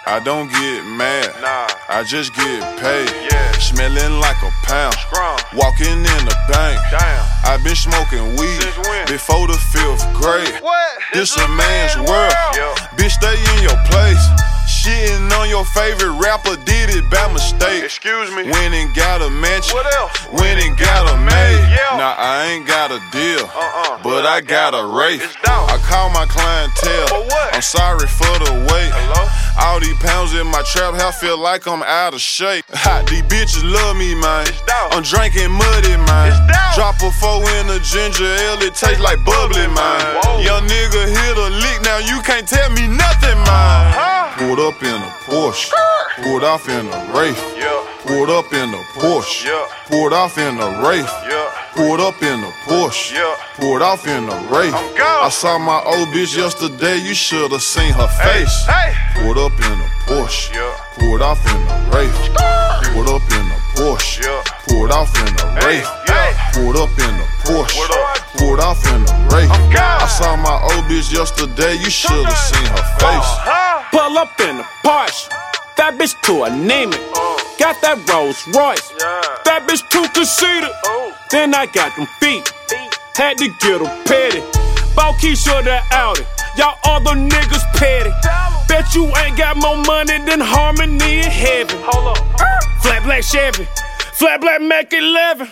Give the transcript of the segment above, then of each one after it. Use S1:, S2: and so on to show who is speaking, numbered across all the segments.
S1: I don't get mad,
S2: Nah.
S1: I just get paid.
S2: Yeah.
S1: Smelling like a pound,
S2: Scrum.
S1: walking in the bank.
S2: Damn.
S1: I been smoking weed
S2: Since when?
S1: before the 5th grade.
S2: What?
S1: This a man's world.
S2: Yeah.
S1: Bitch, stay in your place. Shitting on your favorite rapper, did it by mistake.
S2: Excuse me.
S1: Went and got a mansion.
S2: What else?
S1: Went and got a maid.
S2: Yeah.
S1: Now I ain't got a deal, but I got a rate.
S2: It's dope.
S1: I call my clientele.
S2: For what?
S1: I'm sorry for the wait.
S2: Hello?
S1: All these pounds in my trap house feel like I'm out of shape. Hot, these bitches love me, man.
S2: It's dope.
S1: I'm drinking muddy, man.
S2: It's dope.
S1: Drop a 4 in a ginger ale, it tastes like bubbly, man.
S2: Whoa.
S1: Young nigga hit a lick, now you can't tell me nothing, man. Pulled up in a Porsche, pulled off in a Wraith.
S2: Yeah.
S1: Pulled up in a Porsche,
S2: Yeah.
S1: pulled off in a Wraith.
S2: Yeah.
S1: Pulled up in a Porsche,
S2: Yeah.
S1: pulled off in a Wraith.
S2: I'm gone.
S1: I saw my old bitch yesterday, you should've seen her
S2: Hey.
S1: face.
S2: Hey.
S1: Pulled up in a Porsche,
S2: Yeah.
S1: pulled off in a Wraith. Pulled up in a Porsche,
S2: Yeah.
S1: pulled off in a Wraith.
S2: Hey.
S1: Pulled up in a Porsche,
S2: What up?
S1: pulled off in a Wraith.
S2: I'm gone.
S1: I saw my old bitch yesterday, you should've seen her face.
S3: Pull up in a Porsche, that bitch too anemic. Got that Rolls Royce,
S2: Yeah.
S3: that bitch too conceited.
S2: Oh.
S3: Then I got them feet, had to get them petty. Bought Keisha the Audi, y'all other niggas petty. Bet you ain't got more money than Harmony in heaven.
S2: Hold up.
S3: Flat black Chevy, flat black Mac 11.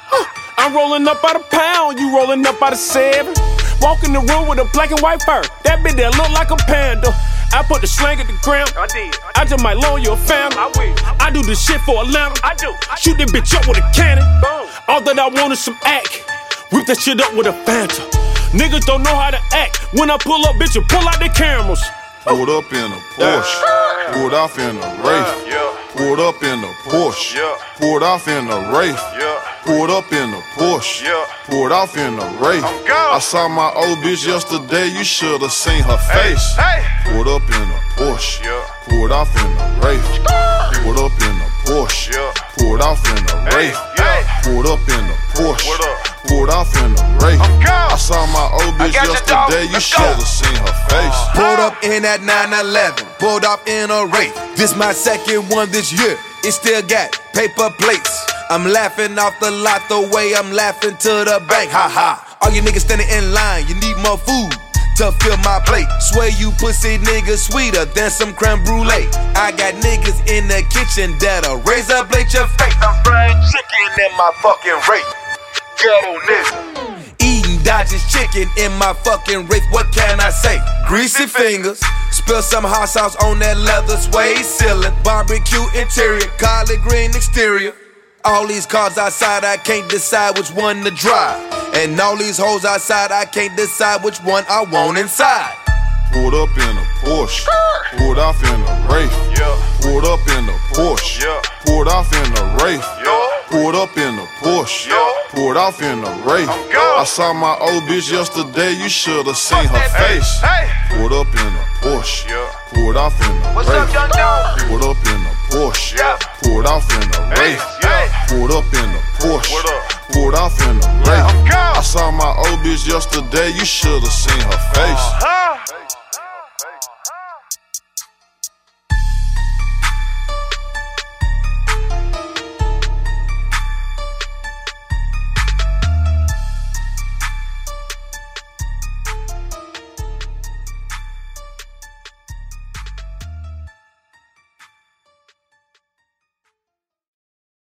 S3: I'm rolling up out a pound, you rolling up out of 7. Walk in the room with a black and white fur, that bitch that look like a panda. I put the slang at the ground,
S2: I did.
S3: I just might loan you a family.
S2: I will.
S3: I do this shit for Atlanta.
S2: I do.
S3: Shoot that bitch up with a cannon.
S2: Boom.
S3: All that I want is some act. Whip that shit up with a Fanta. Niggas don't know how to act. When I pull up, bitch, you pull out the cameras.
S1: Pulled up in a Porsche, pulled off in a Wraith.
S2: Yeah.
S1: Pulled up in a Porsche,
S2: Yeah.
S1: pulled off in a Wraith.
S2: Yeah.
S1: Pulled up in a Porsche,
S2: Yeah.
S1: pulled off in a Wraith.
S2: I'm gone.
S1: I saw my old bitch yesterday, you should've seen her face.
S2: Hey.
S1: Pulled up in a Porsche,
S2: Yeah.
S1: pulled off in a Wraith. Pulled up in a Porsche,
S2: Yeah.
S1: pulled off in a Wraith.
S2: Yeah.
S1: Pulled up in a Porsche,
S2: What up?
S1: pulled off in a Wraith.
S2: I'm gone.
S1: I saw my old bitch
S2: got you, dog.
S1: yesterday, you
S2: Let's go.
S1: should've seen her face.
S4: Pulled up in that 911, pulled off in a Wraith. This my second one this year. It still got paper plates. I'm laughing off the lot the way I'm laughing to the bank. Ha ha. All you niggas standing in line, you need more food to fill my plate. Swear you pussy niggas sweeter than some creme brulee. I got niggas in the kitchen that'll razor blade your face. I'm frying chicken in my fucking Wraith. Ghetto nigga. Eating Dodgers chicken in my fucking Wraith, what can I say? Greasy fingers, spill some hot sauce on that leather suede ceiling. Barbecue interior, collard green exterior. All these cars outside, I can't decide which one to drive. And all these hoes outside, I can't decide which one I want inside.
S1: Pulled up in a Porsche, pulled off in a Wraith.
S2: Yeah.
S1: Pulled up in a Porsche,
S2: Yeah.
S1: pulled off in a Wraith.
S2: Yeah.
S1: Pulled up in a Porsche,
S2: Yeah.
S1: pulled off in a Wraith.
S2: I'm gone.
S1: I saw my old bitch yesterday, you should've seen her
S2: Hey.
S1: face.
S2: Hey.
S1: Pulled up in a Porsche,
S2: Yeah.
S1: pulled off in a
S2: What's up,
S1: Wraith.
S2: young dog?
S1: Pulled up in a Porsche,
S2: Yeah.
S1: pulled off in a Wraith.
S2: Hey.
S1: Pulled up in a Porsche,
S2: What up?
S1: pulled off in a Wraith.
S2: I'm gone.
S1: I saw my old bitch yesterday, you should've seen her face.
S2: Huh?